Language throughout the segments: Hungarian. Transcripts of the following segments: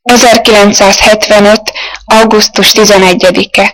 1975. augusztus 11-e.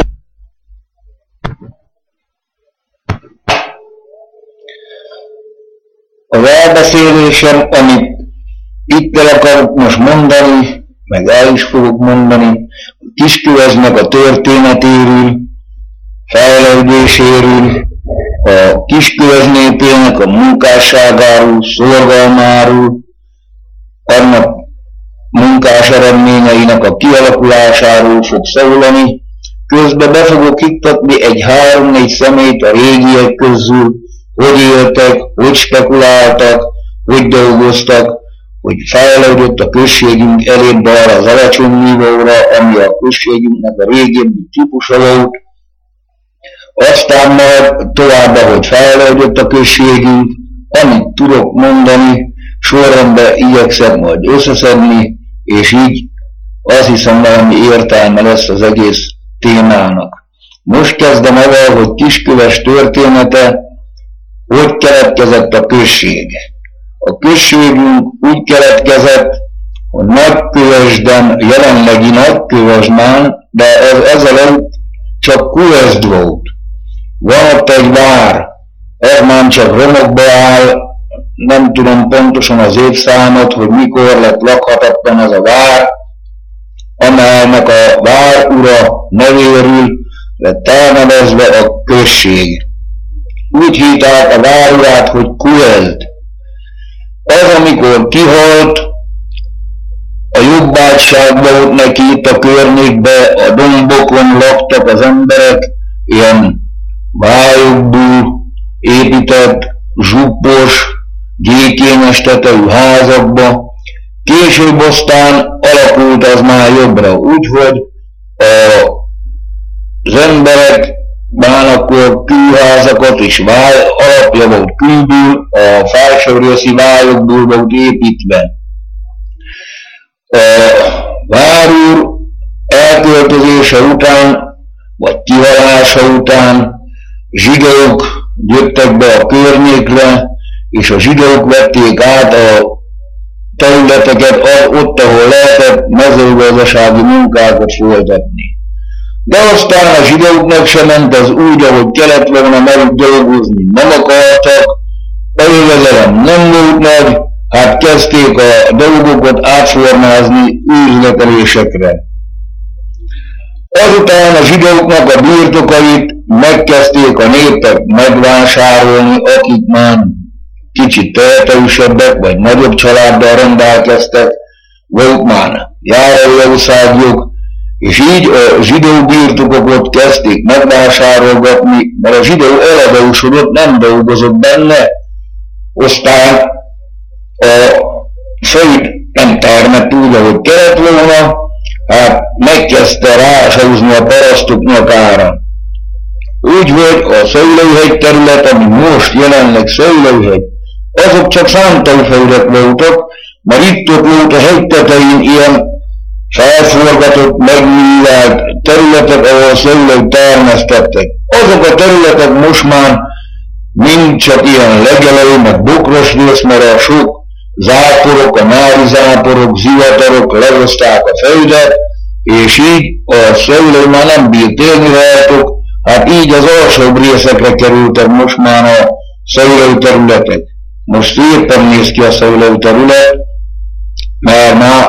Az elbeszélésem, amit itt el akarok most mondani, meg el is fogok mondani, a Kisköveznek a történetéről, fejlődéséről, a Kiskövez népének a munkásságáról, szorgalmáról, annak munkás eredményeinek a kialakulásáról fog szólani. Közben be fogok iktatni egy 3-4 személyt a régiek közül, hogy éltek, hogy spekuláltak, hogy dolgoztak, hogy fejlődött a községünk elébb arra az alacsony nívóra, ami a községünknek a régebbi típusa volt. Aztán majd tovább, ahogy fejlődött a községünk, amit tudok mondani, sorrendben igyekszem majd összeszedni, és így azt hiszem valami értelme lesz az egész témának. Most kezdem el, hogy Kisköves története, hogy keletkezett a község. A községünk úgy keletkezett, hogy Nagykövesden, jelenlegi Nagykövesdán, de ezelőtt csak Kövesd volt. Van ott egy vár, ez már csak romokba áll, nem tudom pontosan az évszámot, hogy mikor lett lakhatatlan ez a vár, amelynek a várura nevéről lett elnevezve a község. Úgy hívták a várurát, hogy Kövesd. Ez amikor kihalt, a jobbágyság volt neki itt a környékbe, a dombokon laktak az emberek, ilyen vályokból épített, zsuppos, gyékényes tetejű házakba. Később aztán alakult az már jobbra, úgyhogy az emberek már akkor kőházakat és alapja volt kőből, a felsőrészi vályokból volt építve. A várúr elköltözése után, vagy kihalása után zsidók jöttek be a környékre, és a zsidók vették át a területeket ott, ahol lehetett mezőgazdasági munkákat folytatni. De aztán a zsidóknak sem ment az úgy, ahogy kellett volna velük dolgozni. Nem akartak, a jövedelem nem volt nagy, hát kezdték a dolgokat átformázni üzletelésekre. Azután a zsidóknak a birtokait megkezdték a népek megvásárolni, akik már kicsit tehetősebbek, vagy nagyobb családdal rendelkeztek, volt már járóországjuk, és így a zsidó birtokokat kezdték megvásárolgatni, mert a zsidó eladósodott, nem dolgozott benne, aztán a föld nem termett úgy, ahogy kellett volna, hát megkezdte rásauzni a parasztok nyakára. Úgyhogy a szőlőhegy terület, ami most jelenleg szőlőhegy, azok csak szántóföldek voltak, mert itt-ott volt a hegy tetején ilyen felforgatott, megművelt területek, ahol szőlőt termesztettek. Azok a területek most már mind csak ilyen legelő, meg bokros rész, mert a sok záporok, a nári záporok, zivatarok lehozták a földet, és így a szőlő már nem bírt élni rajtuk, hát így az alsóbb részekre kerültek most már a szőlőterületek. Most szépen néz ki a szőlőterület, mert már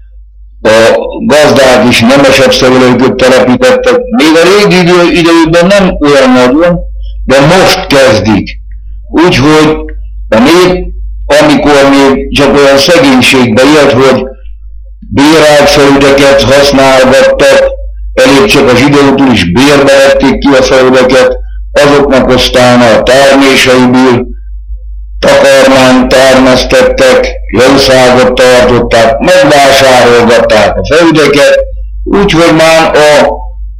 a gazdák is nemesebb szőlőköt telepítettek. Még a régi időben nem olyan nagyon, de most kezdik. Úgyhogy a nép, amikor még csak olyan szegénységbe élt, hogy bérelt földeket használgattak, elég csak a zsidótól is bérbe vették ki a földeket, azoknak aztán a terméseiből takarmányt termesztettek, jószágot tartották, megvásárolgatták a földeket, úgyhogy már a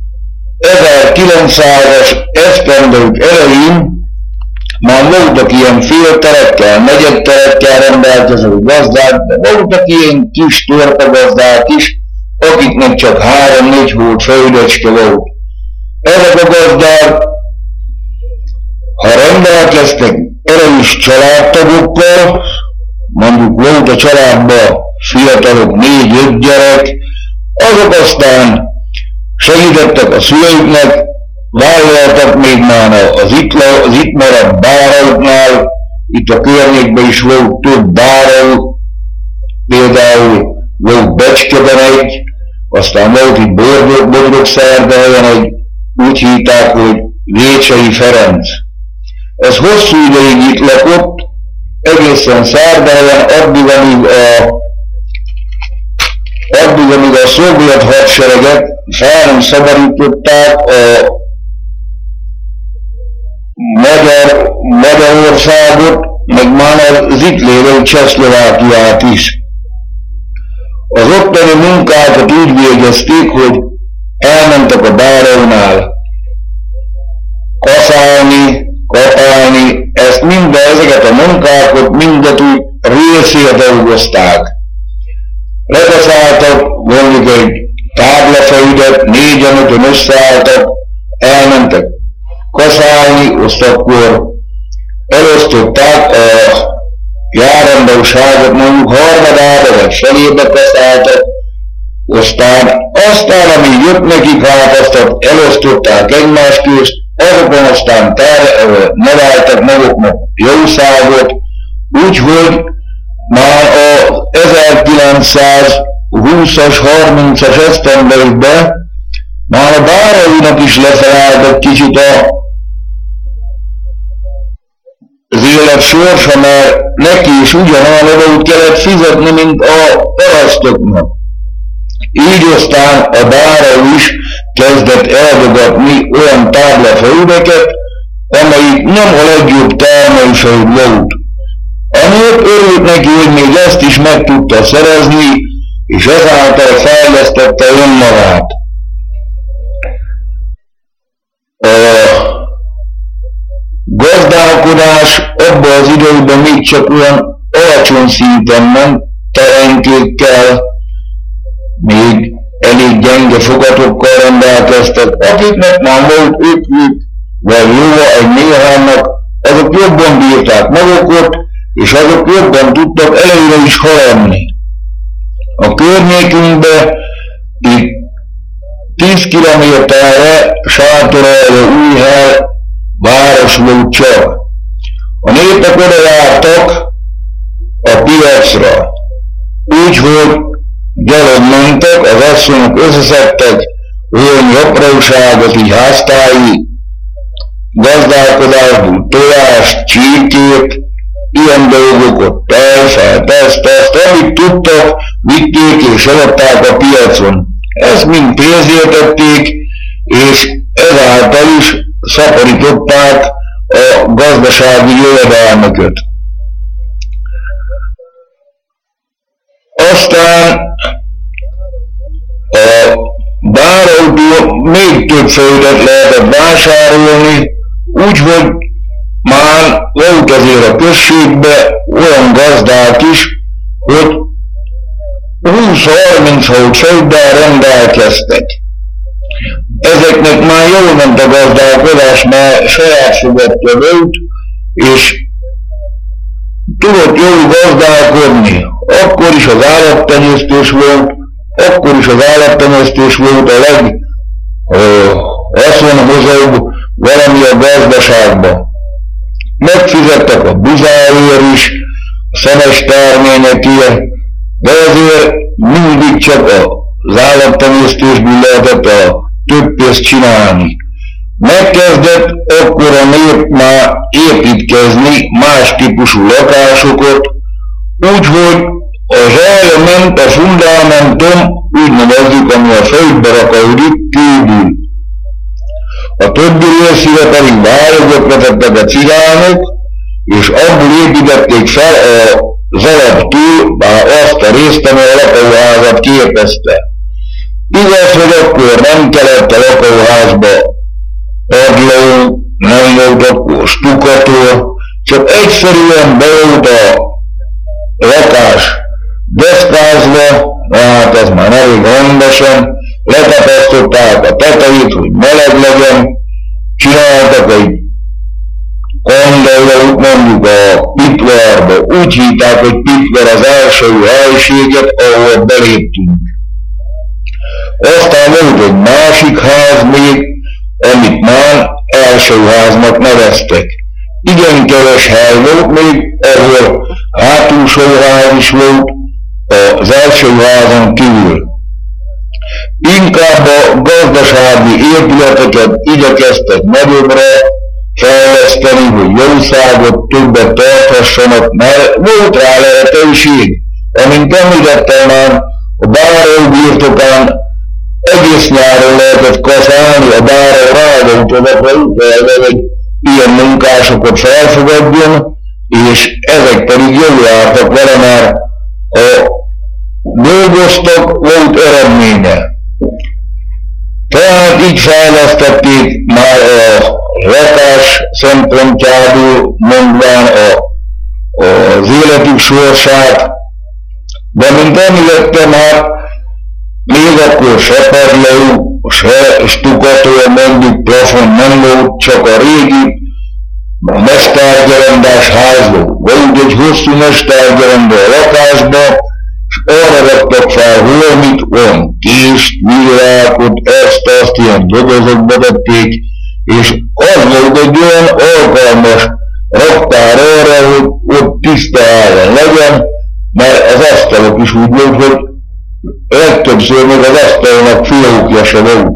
1900-as esztendők elején már voltak ilyen félterekkel, negyedterekkel rendelkező gazdák, de voltak ilyen kis torpagazdák is, akiknek csak 3-4 volt földecske volt. Ezek a gazdák, ha rendelkeztek erős családtagokkal, mondjuk volt a családban fiatalok, 4-5 gyerek, azok aztán segítettek a szüleiknek, vállaltak még már az itt maradt bárauknál, itt a környékben is volt több bárauk, például volt Becskeben egy, aztán volt itt Bodrogszerdahelyen egy, úgy hívták, hogy Vécsei Ferenc. Ez hosszú ideig itt lakott, egészen Szerdahelyen, addig, amíg a szovjet hadsereget fel nem szabadították a Magyarországot, meg már az itt lévő Csehszlovákiát is. Az ottani munkákat úgy végezték, hogy elmentek a báraunál kaszálni, kapálni, ezeket a munkákat mindet úgy részét dolgozták. Lekaszáltak, mondjuk egy táblaföldet, 4-5-ön összeálltak, elmentek kaszálni, azt akkor elosztották a járandóságot, mondjuk harmadába vagy felébe kaszáltak, aztán amíg jött nekik, hát azt elosztották egymás közt, azokon aztán neveltek maguknak jószágot, úgyhogy már a 1920-as, 30-as esztendőkben már a bárainak is lefelállt kicsit az élet sorsa, mert neki is ugyanolyan adót kellett fizetni, mint a parasztoknak. Így aztán a báró is kezdett eldogatni olyan táblaföldeket, amelyik nem a legjobb termőföld volt. Amiért örült neki, hogy még ezt is meg tudta szerezni, és ezáltal fejlesztette önmagát. A gazdálkodás abban az időben még csak olyan alacsony szinten ment, terenkékkel, még elég gyenge fogatokkal rendelkeztek, akiknek már volt ötjük, vagy jóva egy néhánynak, azok jobban bírták magukat, és azok jobban tudtak előre is haladni. A környékünkben itt 10 kilométerre Sátoralja Újhely város volt csak. A népek oda jártak a piacra. Úgyhogy gyalog mentek, az asszonyok összeszedtek olyan apróságot, így háztáji gazdálkodásból, tojást, csirkét, ilyen dolgokat, tejfelt, ezt, amit tudtak, vitték és eladták a piacon. Ezt mind pénzért tették, és ezáltal is szaporították a gazdasági jövedelmeket. Aztán a bárautól még több földet lehetett vásárolni, úgyhogy már volt azért a községben olyan gazdák is, hogy 20-30 földdel rendelkeztek. Ezeknek már jól ment a gazdálkodás, mert saját fogadja volt, és tudott jól gazdálkodni. Akkor is az állattenyésztés volt, a leghaszonhozóbb valami a gazdaságban. Megfizettek a buzáért is, a szemes terményekért, de azért mindig csak az állattenyésztésből lehetett a több pénzt csinálni. Megkezdett akkor a nép már építkezni más típusú lakásokat, úgyhogy a zsarja ment a fundamentum, úgy nevezzük, ami a földbe rakódik kívül. A többi részére pedig várokat vetettek a cigányok, és abból építették fel az alaptól azt a részt, ami a lakóházat képezte. Igaz, hogy akkor nem kellett a lakóházba padló, nem volt akkor stukató, csak egyszerűen be volt a lakás deszkázva, hát ez már elég rendesen, letapasztották a tetejét, hogy meleg legyen, csináltak egy kandert, például mondjuk a Pitverbe, úgy hívták, hogy Pitver az első helységet, ahol beléptünk. Aztán volt egy másik ház még, amit már első háznak neveztek. Igen keves hely volt még, ahol hátulsó ház is volt az első házon kívül. Inkább a gazdasági épületeket igyekeztek nagyobbra fejleszteni, hogy jószágot többet tarthassanak, mert volt rá lehetőség. Amint említettem már, a báró birtokán egész nyáron lehetett kaszálni, a báró rá volt oda, hogy ilyen munkásokat felfogadjon, és ezek pedig jól jártak vele, mert dolgoztak, volt eredménye. Tehát így fejlesztették már a lakás szempontjából mondván az életük sorsát, de mint említettem már, még akkor se padló, se stukató, mondjuk plafon nem volt, csak a régi mesztárgyarendás ház volt. Volt egy hosszú mesztárgyarenda a lakásba, és arra vettek fel valamit, olyan kést, virákot, ezt-azt ilyen dobozokba vették, és az volt egy olyan alkalmas raktár arra, hogy ott tiszta áron legyen, mert az asztalok is úgy volt, hogy legtöbbször még az asztalnak fiókja se volt.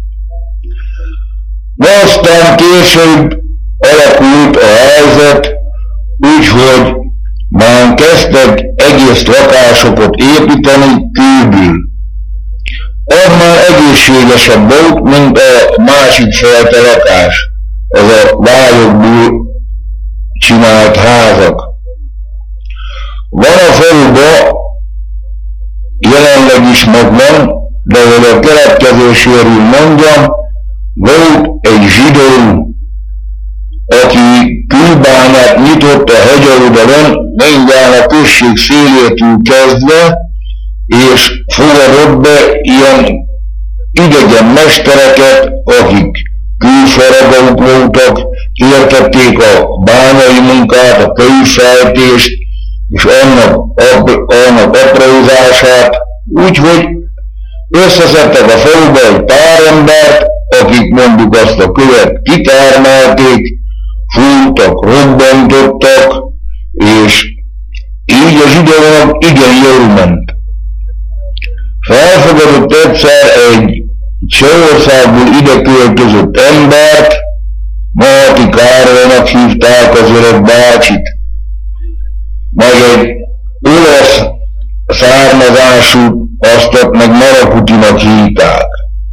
De aztán később alakult a helyzet, úgyhogy már kezdtek egész lakásokat építeni kívül. Az már egészségesebb volt, mint a másik fajta lakás, ez a vályokból csinált házak. Van a faluban, jelenleg is megvan, de hogy a keletkezéséről mondjam, volt egy zsidó, aki kőbányát nyitott a hegyoldalon, mindjárt a község szélétől kezdve, és fogadott be ilyen idegen mestereket, akik kőfaragók voltak, értették a bányai munkát, a kőfejtést, és annak aprózását, úgyhogy összeszedtek a faluba egy pár embert, akik mondjuk azt a követ kitármálték, fúrtak, robbantottak, és így a zsidónak igen jól ment. Felfogadott egyszer egy Csehországból ide költözött embert, Marti Károlynak hívták az öreg bácsit, meg egy olasz származású, azt meg Marakutinak hívták.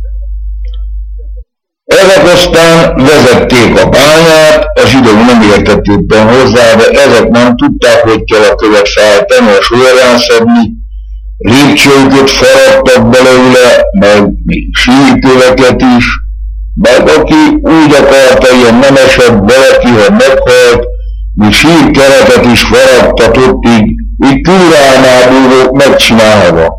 Ezek aztán vezették a bányát, a zsidók nem értették hozzá, de ezek nem tudták, hogy kell a követ feltenni, a sorján szedni, lépcsőket faragtak belőle, meg sírköveket is, meg aki úgy akarta, ilyen nem esett valaki, ha meghalt, mi sírkeretet is faragtatott, így külrámából volt megcsinálva.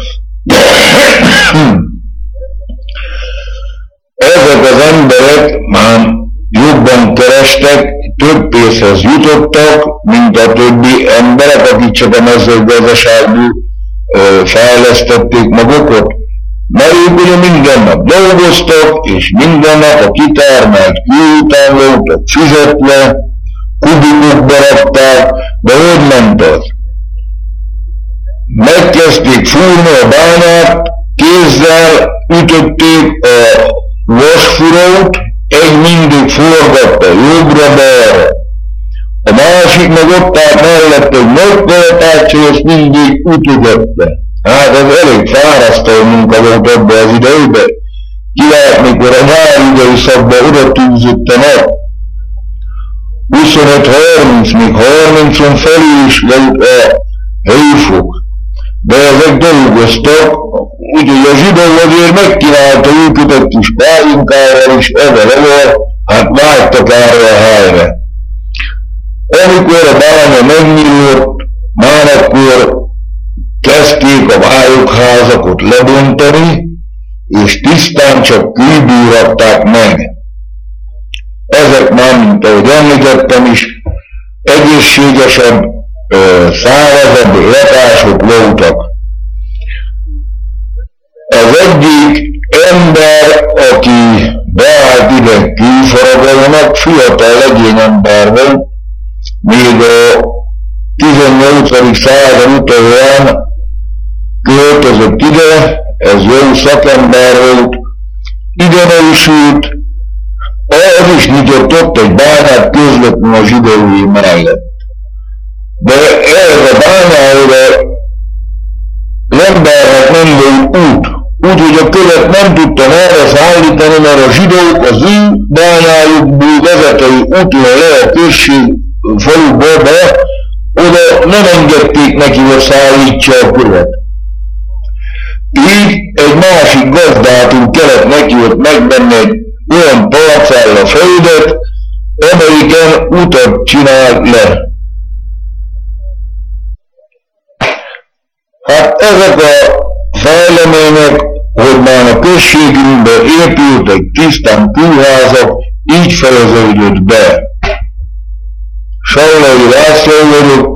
Ezek az emberek már jobban kerestek, több pénzhez jutottak, mint a többi emberek, akik csak a mezőgazdaságból fejlesztették magukat, mert ők ugye minden nap dolgoztak, és minden nap a kitármált kő után voltak fizetve, kubikokba rakták, de hogy ment az? Megkezdték fúrni a bányát, kézzel ütötték a vasfurót, egy mindig forgatta jobbra-balra. A másik meg ott állt mellett egy nagy kalapáccsal, és mindig ütögette. Hát ez elég fárasztó munka volt abban az időben. Ki lehet, mikor a nyári időszakban oda tűzött a nap. 25-30, még 30-on felül is volt a hőfok. De ezek dolgoztak, úgyhogy a zsidó azért megkínálta őket egy kis pálinkával is, evel, hát vágytak erre a helyre. Amikor a bánya megnyílt, már akkor kezdték a vályokházakat lebontani, és tisztán csak kőből rakták meg. Ezek már, mint ahogy említettem is, egészségesebb, szárazabb lakások voltak. Az egyik ember, aki beállt ide külfaragalónak, fiatal legényember volt, még a 18. század utolsón költözött ide, ez jó szakember volt, ide nősült, az is nyitott ott egy bányát közvetlenül a zsidói mellett. De erre a bányára embernek nem volt út, úgyhogy a követ nem tudta erre szállítani, mert a zsidók az ő bányájukból vezetői úton le a község faluba be, oda nem engedték neki, hogy szállítsa a követ. Így egy másik gazdától kellett neki ott megvenni egy olyan parcella földet, amelyiken utat csinál le. Hát ezek a fejlemények, hogy már a községünkben épültek tisztán kőházak, így fejeződött be. Sallai László vagyok,